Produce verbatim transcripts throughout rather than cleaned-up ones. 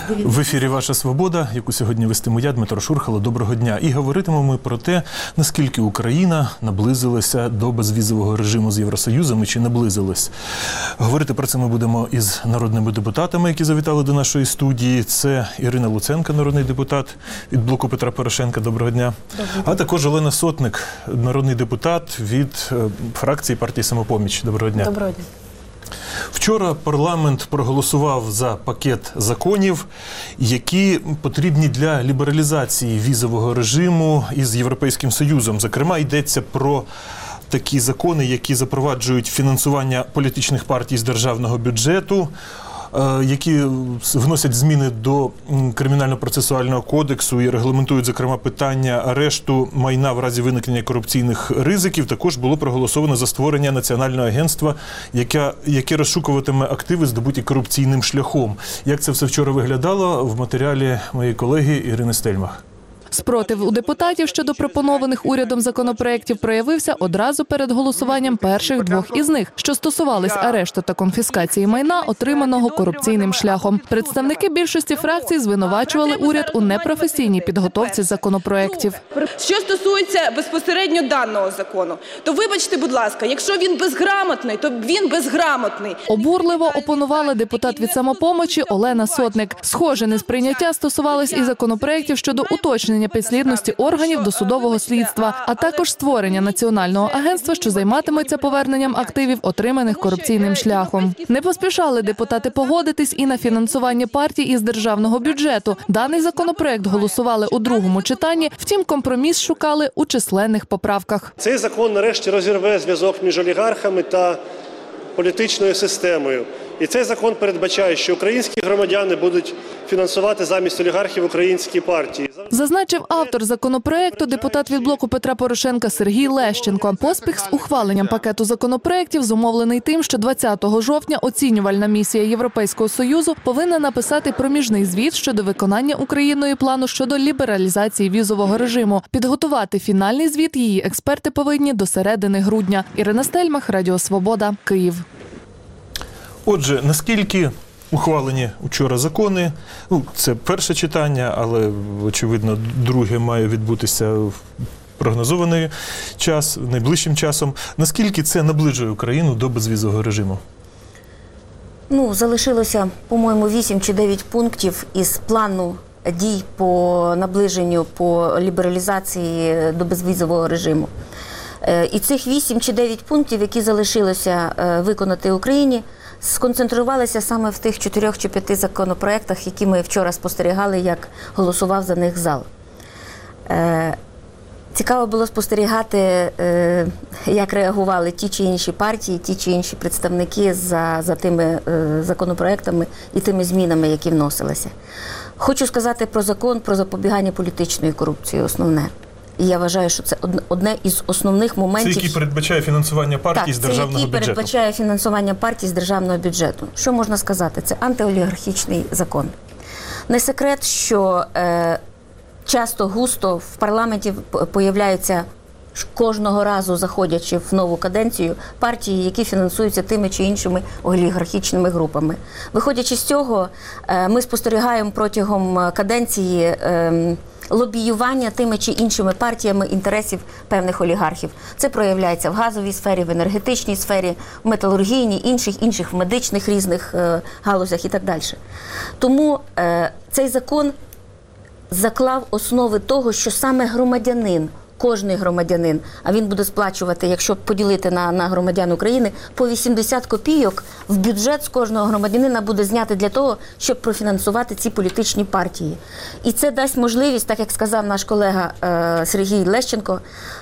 В ефірі «Ваша свобода», яку сьогодні вестиму я, Дмитро Шурхало. Доброго дня. І говоритимемо ми про те, наскільки Україна наблизилася до безвізового режиму з Євросоюзом і чи наблизилась. Говорити про це ми будемо із народними депутатами, які завітали до нашої студії. Це Ірина Луценко, народний депутат від блоку Петра Порошенка. Доброго дня. Доброго дня. А також Олена Сотник, народний депутат від фракції партії «Самопоміч». Доброго дня. Доброго дня. Вчора парламент проголосував за пакет законів, які потрібні для лібералізації візового режиму із Європейським Союзом. Зокрема, йдеться про такі закони, які запроваджують фінансування політичних партій з державного бюджету, які вносять зміни до Кримінально-процесуального кодексу і регламентують, зокрема, питання арешту майна в разі виникнення корупційних ризиків. Також було проголосовано за створення національного агентства, яке, яке розшукуватиме активи, здобуті корупційним шляхом. Як це все вчора виглядало, в матеріалі моєї колеги Ірини Стельмах. Спротив у депутатів щодо пропонованих урядом законопроєктів проявився одразу перед голосуванням перших двох із них, що стосувались арешту та конфіскації майна, отриманого корупційним шляхом. Представники більшості фракцій звинувачували уряд у непрофесійній підготовці законопроєктів. Що стосується безпосередньо даного закону, то вибачте, будь ласка, якщо він безграмотний, то він безграмотний. Обурливо опонувала депутат від «Самопомочі» Олена Сотник. Схоже несприйняття стосувалось і законопроєктів щодо уточнення підслідності органів досудового слідства, а також створення національного агентства, що займатиметься поверненням активів, отриманих корупційним шляхом. Не поспішали депутати погодитись і на фінансування партій із державного бюджету. Даний законопроект голосували у другому читанні, втім компроміс шукали у численних поправках. Цей закон нарешті розірве зв'язок між олігархами та політичною системою. І цей закон передбачає, що українські громадяни будуть фінансувати замість олігархів українські партії. Зазначив автор законопроекту, депутат від блоку Петра Порошенка Сергій Лещенко. Поспіх з ухваленням пакету законопроектів зумовлений тим, що двадцятого жовтня оцінювальна місія Європейського Союзу повинна написати проміжний звіт щодо виконання Україною плану щодо лібералізації візового режиму. Підготувати фінальний звіт її експерти повинні до середини грудня. Ірина Стельмах, Радіо Свобода, Київ. Отже, наскільки ухвалені вчора закони, ну, це перше читання, але, очевидно, друге має відбутися в прогнозований час, найближчим часом. Наскільки це наближує Україну до безвізового режиму? Ну, залишилося, по-моєму, вісім чи дев'ять пунктів із плану дій по наближенню, по лібералізації до безвізового режиму. І цих вісім чи дев'ять пунктів, які залишилося виконати Україні, сконцентрувалися саме в тих чотирьох чи п'яти законопроектах, які ми вчора спостерігали, як голосував за них зал. Е, цікаво було спостерігати, е, як реагували ті чи інші партії, ті чи інші представники за, за тими е, законопроектами і тими змінами, які вносилися. Хочу сказати про закон про запобігання політичної корупції, основне. І я вважаю, що це одне із основних моментів. Це який передбачає фінансування партій так, з державного бюджету? Так, це який передбачає фінансування партій з державного бюджету. Що можна сказати? Це антиолігархічний закон. Не секрет, що е, часто, густо в парламенті появляються, кожного разу заходячи в нову каденцію, партії, які фінансуються тими чи іншими олігархічними групами. Виходячи з цього, е, ми спостерігаємо протягом каденції е, лобіювання тими чи іншими партіями інтересів певних олігархів. Це проявляється в газовій сфері, в енергетичній сфері, в металургійній, інших, інших в медичних різних е, галузях і так далі. Тому е, цей закон заклав основи того, що саме громадянин, кожний громадянин, а він буде сплачувати, якщо поділити на, на громадян України, по вісімдесят копійок в бюджет з кожного громадянина буде зняти для того, щоб профінансувати ці політичні партії. І це дасть можливість, так як сказав наш колега е, Сергій Лещенко,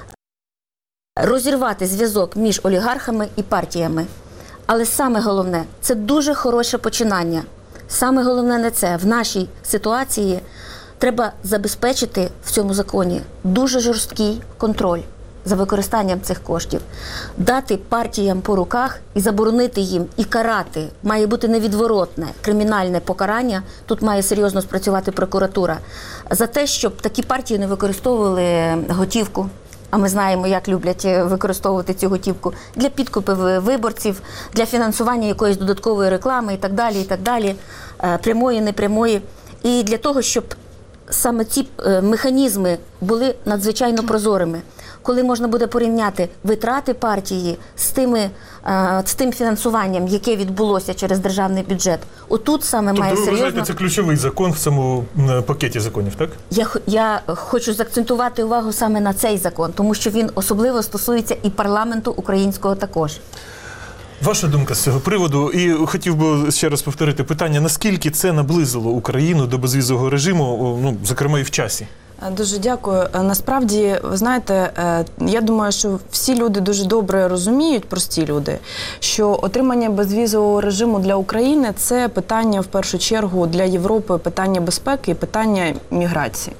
розірвати зв'язок між олігархами і партіями. Але саме головне, це дуже хороше починання. Саме головне не це. В нашій ситуації треба забезпечити в цьому законі дуже жорсткий контроль за використанням цих коштів. Дати партіям по руках і заборонити їм, і карати. Має бути невідворотне кримінальне покарання. Тут має серйозно спрацювати прокуратура. За те, щоб такі партії не використовували готівку. А ми знаємо, як люблять використовувати цю готівку для підкупів виборців, для фінансування якоїсь додаткової реклами і так далі, і так далі, прямої, непрямої. І для того, щоб саме ці е, механізми були надзвичайно прозорими, коли можна буде порівняти витрати партії з, тими, е, з тим фінансуванням, яке відбулося через державний бюджет, отут саме має Тобто ви серйозно... вважаєте, це ключовий закон в цьому м, пакеті законів, так? Я, х- я хочу заакцентувати увагу саме на цей закон, тому що він особливо стосується і парламенту українського також. Ваша думка з цього приводу, і хотів би ще раз повторити питання, наскільки це наблизило Україну до безвізового режиму, ну, зокрема і в часі? Дуже дякую. Насправді, ви знаєте, я думаю, що всі люди дуже добре розуміють, прості люди, що отримання безвізового режиму для України – це питання, в першу чергу, для Європи, питання безпеки і питання міграції.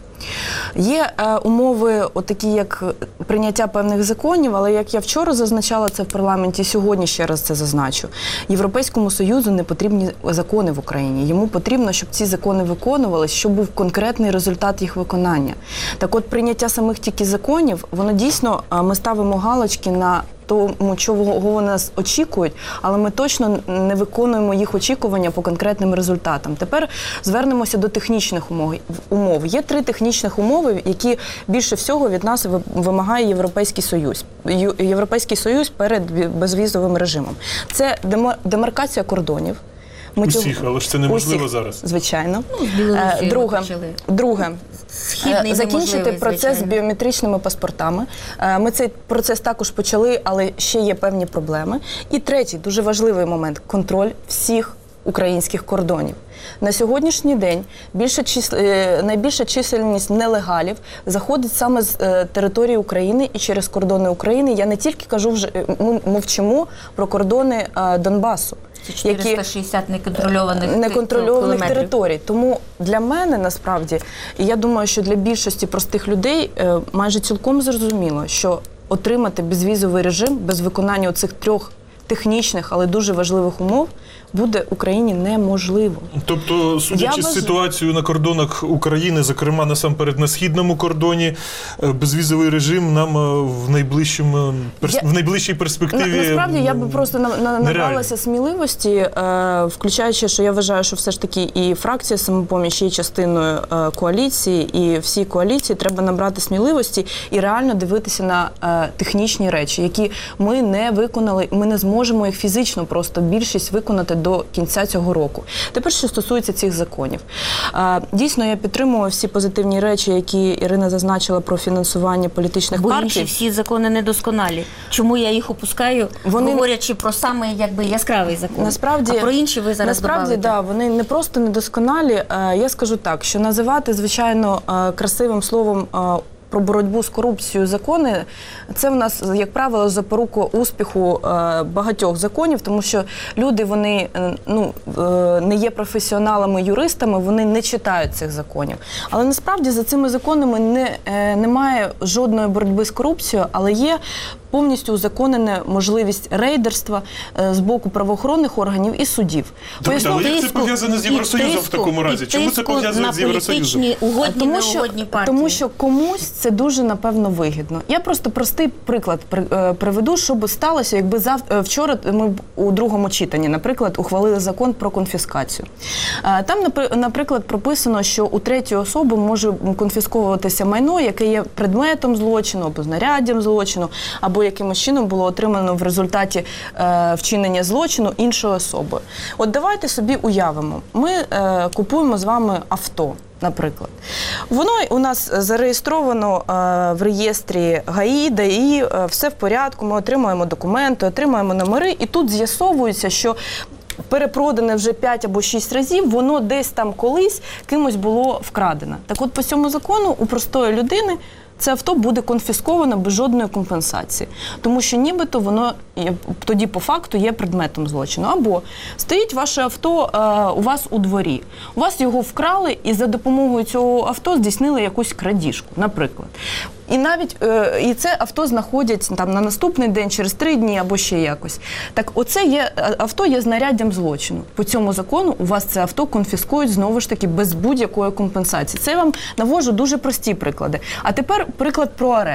Є е, умови, отакі як прийняття певних законів, але як я вчора зазначала це в парламенті, сьогодні ще раз це зазначу. Європейському Союзу не потрібні закони в Україні. Йому потрібно, щоб ці закони виконувалися, щоб був конкретний результат їх виконання. Так от, прийняття самих тільки законів, воно дійсно, ми ставимо галочки на тому, чого вони нас очікують, але ми точно не виконуємо їх очікування по конкретним результатам. Тепер звернемося до технічних умов. Є три технічних умови, які більше всього від нас вимагає Європейський Союз. Європейський Союз перед безвізовим режимом. Це демаркація кордонів. Ми Усіх, цього... але ж це неможливо Усіх, зараз. Звичайно. Ну, друге, друге. Східний закінчити неможливий, процес з звичайно. біометричними паспортами. Ми цей процес також почали, але ще є певні проблеми. І третій, дуже важливий момент – контроль всіх українських кордонів. На сьогоднішній день більша чис... найбільша чисельність нелегалів заходить саме з території України і через кордони України. Я не тільки кажу, вже ми мовчимо про кордони Донбасу. чотириста шістдесят неконтрольованих, неконтрольованих територій. Тому для мене, насправді, і я думаю, що для більшості простих людей майже цілком зрозуміло, що отримати безвізовий режим без виконання оцих трьох технічних, але дуже важливих умов буде Україні неможливо. Тобто, судячи з ситуацією на кордонах України, зокрема насамперед на східному кордоні, безвізовий режим нам в найближчому я... в найближчій перспективі на, насправді я би просто набралася сміливості, включаючи, що я вважаю, що все ж таки і фракція «Самопоміч» є частиною коаліції, і всій коаліції треба набрати сміливості і реально дивитися на технічні речі, які ми не виконали, ми не зможемо їх фізично просто більшість виконати до кінця цього року. Тепер, що стосується цих законів. Дійсно, я підтримую всі позитивні речі, які Ірина зазначила про фінансування політичних Бо партій. інші всі закони недосконалі. Чому я їх опускаю, вони... говорячи про саме якби яскравий закон? Насправді, а про інші ви зараз насправді, да, вони не просто недосконалі. Я скажу так, що називати, звичайно, красивим словом про боротьбу з корупцією закони, це в нас, як правило, запорука успіху е, багатьох законів, тому що люди, вони е, ну, е, не є професіоналами, юристами, вони не читають цих законів. Але насправді за цими законами не, е, немає жодної боротьби з корупцією, але є повністю узаконена можливість рейдерства е, з боку правоохоронних органів і судів. Тобто, але як це пов'язане з Євросоюзом в такому разі? Чому це пов'язане з Євросоюзом? Угодні, тому, що, тому що комусь це дуже, напевно, вигідно. Я просто простий приклад приведу, що би сталося, якби зав... вчора ми у другому читанні, наприклад, ухвалили закон про конфіскацію. Там, наприклад, прописано, що у третьої особи може конфісковуватися майно, яке є предметом злочину, або знаряддям злочину, або якимось чином було отримано в результаті е, вчинення злочину іншою особою. От давайте собі уявимо, ми е, купуємо з вами авто, наприклад. Воно у нас зареєстровано е, в реєстрі ГАІ, ДАІ, е, все в порядку, ми отримуємо документи, отримуємо номери, і тут з'ясовується, що перепродане вже п'ять або шість разів, воно десь там колись кимось було вкрадено. Так от по цьому закону у простої людини це авто буде конфісковано без жодної компенсації. Тому що нібито воно тоді по факту є предметом злочину. Або стоїть ваше авто е, у вас у дворі. У вас його вкрали і за допомогою цього авто здійснили якусь крадіжку, наприклад. І навіть е, і це авто знаходять там на наступний день, через три дні або ще якось. Так оце є, авто є знаряддям злочину. По цьому закону у вас це авто конфіскують знову ж таки без будь-якої компенсації. Це я вам навожу дуже прості приклади. А тепер приклад про арешт.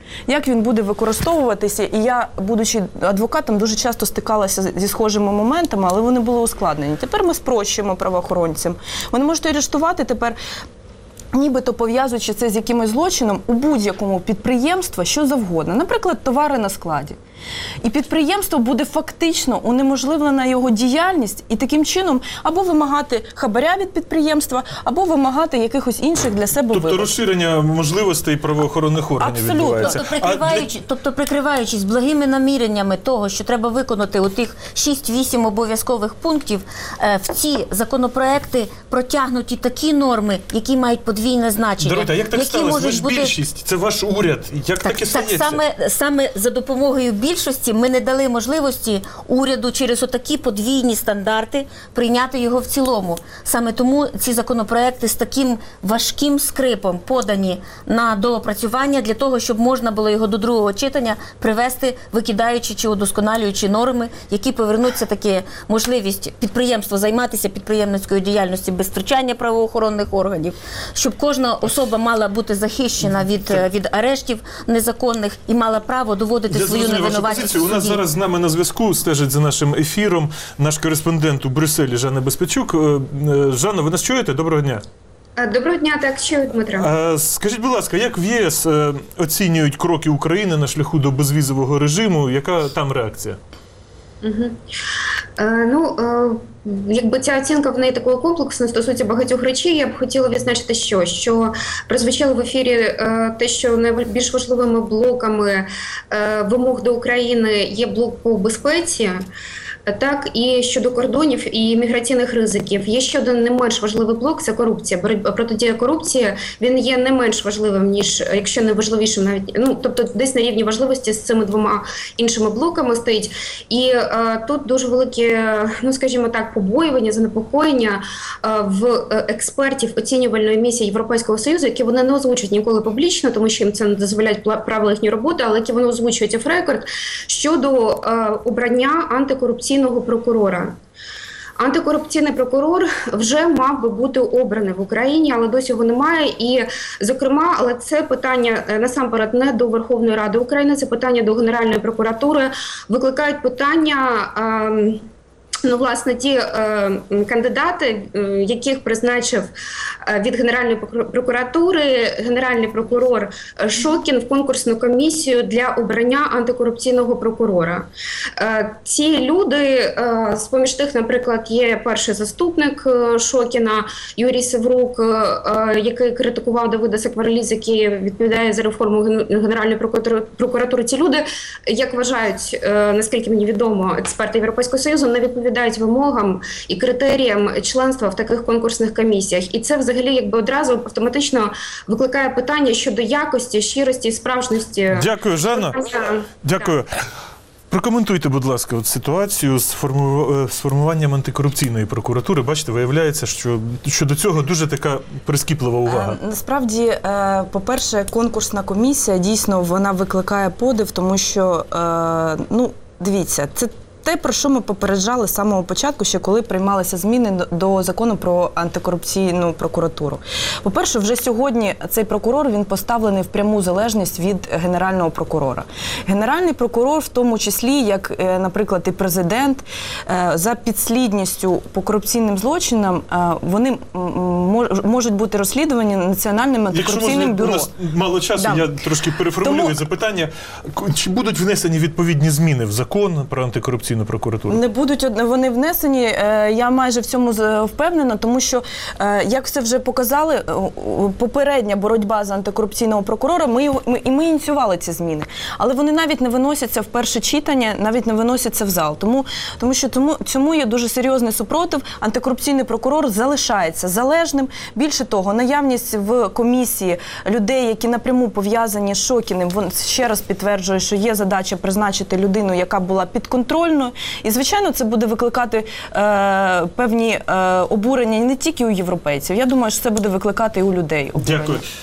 Як він буде використовуватися? І я, будучи адвокатом, дуже часто стикалася зі схожими моментами, але вони були ускладнені. Тепер ми спрощуємо правоохоронцям. Вони можуть арештувати тепер, нібито пов'язуючи це з якимось злочином, у будь-якому підприємства що завгодно. Наприклад, товари на складі. І підприємство буде фактично унеможливлена його діяльність і таким чином або вимагати хабаря від підприємства, або вимагати якихось інших для себе Тобто виплат. розширення можливостей правоохоронних органів Абсолютно. відбувається. Тобто, прикриваючи, тобто, прикриваючись благими наміреннями того, що треба виконати у тих шість-вісім обов'язкових пунктів, е, в ці законопроекти протягнуті такі норми, які мають подвійне значення. Даруйте, а як так які сталося? Ви можуть ж бути... більшість, це ваш уряд. Як Так, таке так стається? саме, саме за допомогою більшості ми не дали можливості уряду через отакі подвійні стандарти прийняти його в цілому. Саме тому ці законопроекти з таким важким скрипом подані на доопрацювання для того, щоб можна було його до другого читання привести, викидаючи чи удосконалюючи норми, які повернуться таки можливість підприємству займатися підприємницькою діяльністю без втручання правоохоронних органів, щоб кожна особа мала бути захищена від, від арештів незаконних і мала право доводити Я свою зрозумів вашу невинуватість позицію. в У нас суді. зараз з нами на зв'язку, стежить за нашим ефіром наш кореспондент у Брюсселі Жанна Безпечук. Е, е, Жанна, ви нас чуєте? Доброго дня. Доброго дня, так, чую, Дмитро. Е, Скажіть, будь ласка, як в ЄС е, оцінюють кроки України на шляху до безвізового режиму? Яка там реакція? Угу. Е, ну, е, якби ця оцінка в неї такої комплексної стосується багатьох речей, я б хотіла відзначити, що, що прозвучало в ефірі е, те, що найбільш важливими блоками е, вимог до України є блок по безпеці. Так, і щодо кордонів і міграційних ризиків. Є ще один не менш важливий блок – це корупція. Боротьба протидія корупції, він є не менш важливим, ніж, якщо не важливішим навіть, ну, тобто десь на рівні важливості з цими двома іншими блоками стоїть. І е, тут дуже великі, ну, скажімо так, побоювання, занепокоєння е, в експертів оцінювальної місії Європейського Союзу, які вони не озвучують ніколи публічно, тому що їм це не дозволяють правила їхньої роботи, але які вони озвучують оф-рекорд щодо е, обрання антикорупційного прокурора. Антикорупційний прокурор вже мав би бути обраний в Україні, але досі його немає. І, зокрема, але це питання насамперед не до Верховної Ради України, це питання до Генеральної прокуратури. Викликають питання... Е, Ну, власне, ті е, кандидати, е, яких призначив е, від Генеральної прокуратури Генеральний прокурор Шокін в конкурсну комісію для обрання антикорупційного прокурора. Е, ці люди, е, з-поміж тих, наприклад, є перший заступник е, Шокіна Юрій Севрук, е, який критикував Давида Сакварелідзе, який відповідає за реформу Генеральної прокуратури. прокуратури. Ці люди, як вважають, е, наскільки мені відомо, експерти Європейського Союзу, не відповідають відповідають вимогам і критеріям членства в таких конкурсних комісіях. І це взагалі якби одразу автоматично викликає питання щодо якості, щирості і справжності. Дякую, Жанна. Дякую. Прокоментуйте, будь ласка, от ситуацію з, форму... з формуванням антикорупційної прокуратури. Бачите, виявляється, що щодо цього дуже така прискіплива увага. Насправді, по-перше, конкурсна комісія, дійсно, вона викликає подив, тому що, ну, дивіться, це те, про що ми попереджали з самого початку, ще коли приймалися зміни до закону про антикорупційну прокуратуру. По-перше, вже сьогодні цей прокурор, він поставлений в пряму залежність від Генерального прокурора. Генеральний прокурор, в тому числі, як, наприклад, і президент, за підслідністю по корупційним злочинам, вони можуть бути розслідувані Національним антикорупційним бюро. Якщо можна, у нас мало часу, да. Я трошки переформулюю Тому... запитання. Чи будуть внесені відповідні зміни в закон про антикорупційну прокуратуру? Не будуть вони внесені, я майже в цьому впевнена, тому що, як все вже показали, попередня боротьба за антикорупційного прокурора, ми, його, ми, і ми ініціювали ці зміни. Але вони навіть не виносяться в перше читання, навіть не виносяться в зал. Тому, тому що тому, цьому є дуже серйозний супротив. Антикорупційний прокурор залишається залежним. Більше того, наявність в комісії людей, які напряму пов'язані з Шокіним, він ще раз підтверджує, що є задача призначити людину, яка була підконтрольною. І, звичайно, це буде викликати е, певні е, обурення не тільки у європейців. Я думаю, що це буде викликати і у людей обурення. Дякую.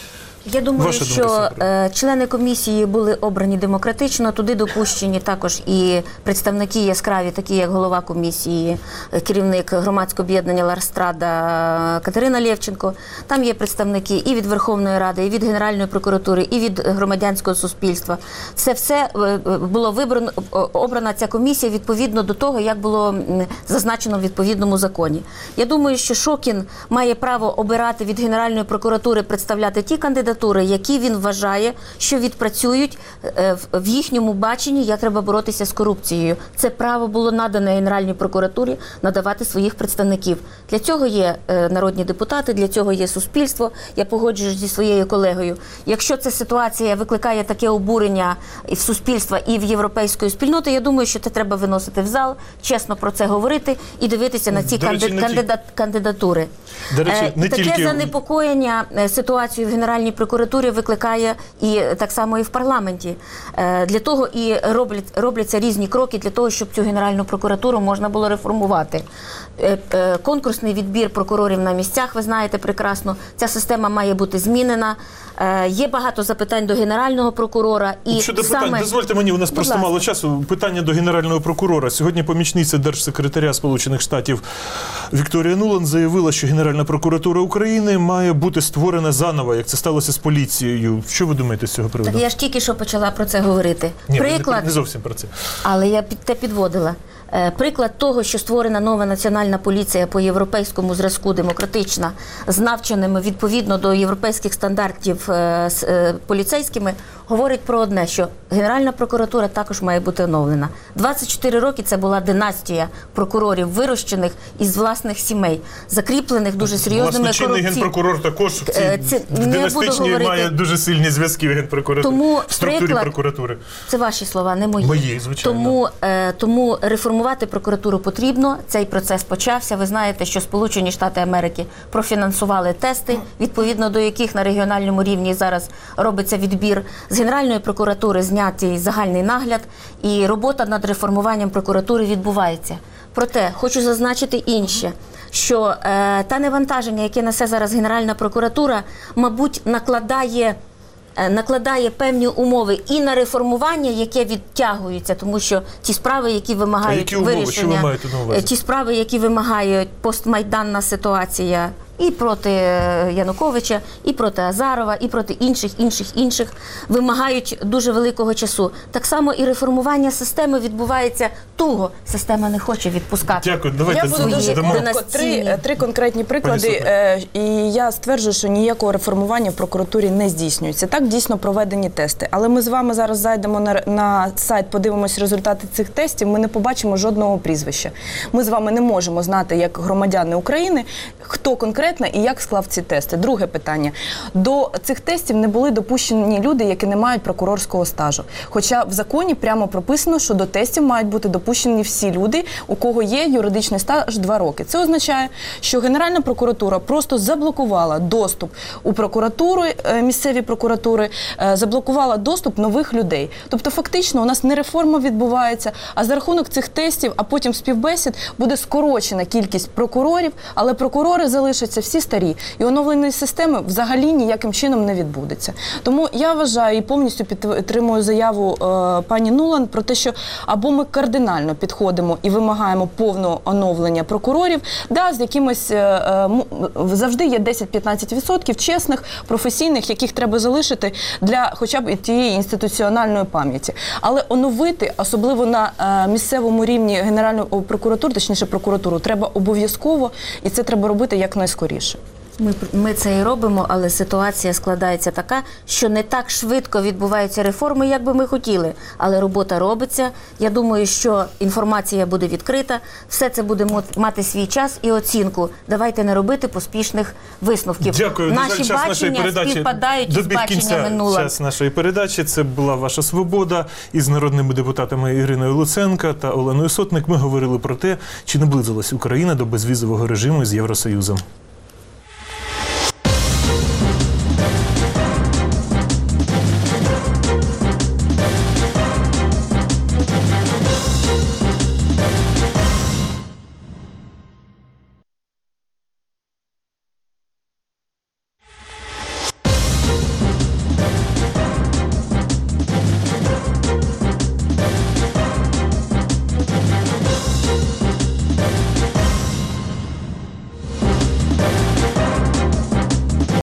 Я думаю, Ваша думка, що Сергій? е, члени комісії були обрані демократично, туди допущені також і представники яскраві, такі як голова комісії, е, керівник громадського об'єднання Ларстрада Катерина Лєвченко. Там є представники і від Верховної Ради, і від Генеральної прокуратури, і від громадянського суспільства. Це все е, було вибрано, обрана ця комісія відповідно до того, як було м, зазначено в відповідному законі. Я думаю, що Шокін має право обирати від Генеральної прокуратури, представляти ті кандидатури, які він вважає, що відпрацюють е, в- в їхньому баченні, як треба боротися з корупцією. Це право було надане Генеральній прокуратурі надавати своїх представників. Для цього є е, народні депутати, для цього є суспільство. Я погоджуюсь зі своєю колегою. Якщо ця ситуація викликає таке обурення і в суспільства, і в європейської спільноти, я думаю, що це треба виносити в зал, чесно про це говорити і дивитися на ці До речі, канди- не ті- кандидат- кандидатури. До речі, Е, не Таке тільки- занепокоєння е, ситуацією в Генеральній прокуратурі викликає і е, так само і в парламенті. Е, Для того і роблять, робляться різні кроки для того, щоб цю Генеральну прокуратуру можна було реформувати. Е, е, Конкурсний відбір прокурорів на місцях, ви знаєте прекрасно, ця система має бути змінена. Е, Є багато запитань до Генерального прокурора. І Щодо саме... питань, дозвольте мені, у нас Будь просто ласка. мало часу. Питання до Генерального прокурора. Сьогодні помічниця держсекретаря Сполучених Штатів Вікторія Нуланд заявила, що Генеральна прокуратура України має бути створена заново, як це сталося з поліцією. Що ви думаєте з цього приводу? Так я ж тільки що почала про це говорити. Ні, ви Приклад... не, не зовсім про це. Але я під те підводила. Е, Приклад того, що створена нова національна поліція по європейському зразку, демократична, з навченими відповідно до європейських стандартів е, з е, поліцейськими, говорить про одне, що Генеральна прокуратура також має бути оновлена. двадцять чотири роки це була династія прокурорів, вирощених із власних сімей, закріплених дуже серйозними Власне, чинний корупціями. генпрокурор також в цій Е, це в не буду династичній говорити. має дуже сильні зв'язки в генпрокуратурі, Тому в структурі приклад- прокуратури. Це ваші слова, не мої. Мої, звичайно. Тому, е, тому реформувати прокуратуру потрібно. Цей процес почався. Ви знаєте, що Сполучені Штати Америки профінансували тести, відповідно до яких на регіональному рівні зараз робиться відбір. З Генеральної прокуратури знятий загальний нагляд, і робота над реформуванням прокуратури відбувається. Проте хочу зазначити інше, що е, та навантаження, яке несе зараз Генеральна прокуратура, мабуть, накладає е, накладає певні умови і на реформування, яке відтягується, тому що ті справи, які вимагають А які умови? вирішення, Що ви маєте на увазі? е, ті справи, які вимагають постмайданна ситуація і проти е, Януковича, і проти Азарова, і проти інших, інших, інших, вимагають дуже великого часу. Так само і реформування системи відбувається туго. Система не хоче відпускати. Дякую, давайте Я буду свої дуже дамо. коротко. династійні. Три, три конкретні приклади. Сотник. Е, і я стверджую, що ніякого реформування в прокуратурі не здійснюється. Так, дійсно проведені тести. Але ми з вами зараз зайдемо на, на сайт, подивимось результати цих тестів, ми не побачимо жодного прізвища. Ми з вами не можемо знати, як громадяни України, хто конкретно і як склав ці тести. Друге питання. До цих тестів не були допущені люди, які не мають прокурорського стажу. Хоча в законі прямо прописано, що до тестів мають бути допущені всі люди, у кого є юридичний стаж два роки. Це означає, що Генеральна прокуратура просто заблокувала доступ у прокуратуру, е, місцеві прокуратури, е, заблокувала доступ нових людей. Тобто фактично у нас не реформа відбувається, а за рахунок цих тестів, а потім співбесід буде скорочена кількість прокурорів, але прокурори залишаться всі старі. І оновлення системи взагалі ніяким чином не відбудеться. Тому я вважаю і повністю підтримую заяву е, пані Нуланд про те, що або ми кардинально підходимо і вимагаємо повного оновлення прокурорів, да, з якимось е, е, м- завжди є десять-п'ятнадцять відсотків чесних, професійних, яких треба залишити для хоча б тієї інституціональної пам'яті. Але оновити, особливо на е, місцевому рівні Генеральної прокуратури, точніше прокуратуру, треба обов'язково, і це треба робити якнайскоріше. Ми, ми це і робимо, але ситуація складається така, що не так швидко відбуваються реформи, як би ми хотіли. Але робота робиться. Я думаю, що інформація буде відкрита, все це буде мо- мати свій час і оцінку. Давайте не робити поспішних висновків. Дякую. На жаль, Наші час нашої бачення передачі співпадають із добіг кінця баченнями минулого. час нашої передачі. Це була «Ваша свобода» із народними депутатами Іриною Луценко та Оленою Сотник. Ми говорили про те, чи наблизилась Україна до безвізового режиму з Євросоюзом.